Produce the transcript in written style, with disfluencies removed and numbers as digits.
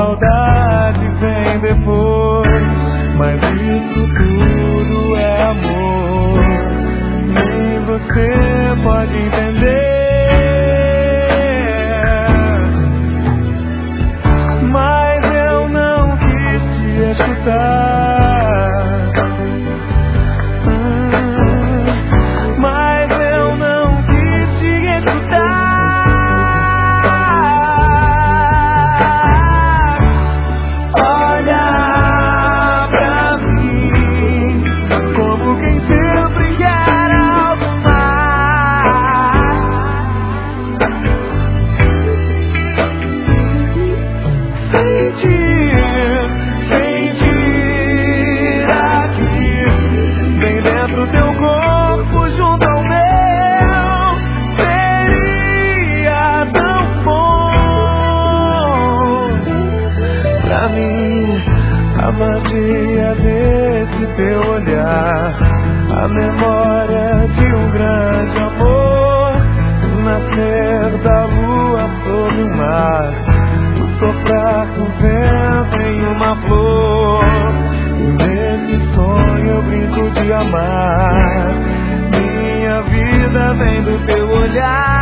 saudade vem depois, mas isso tudo é amor. Nem você pode entender, mas eu não quis te escutar. Mas eu não quis te escutar. Olha pra mim como quem sempre quer algo mais. Sentir aqui bem dentro do teu corpo junto ao meu, seria tão bom pra mim. A magia desse teu olhar, a memória de um grande amor, o nascer da lua sobre o mar, o soprar do vento em uma flor. E nesse sonho eu brinco de amar. Minha vida vem do teu olhar.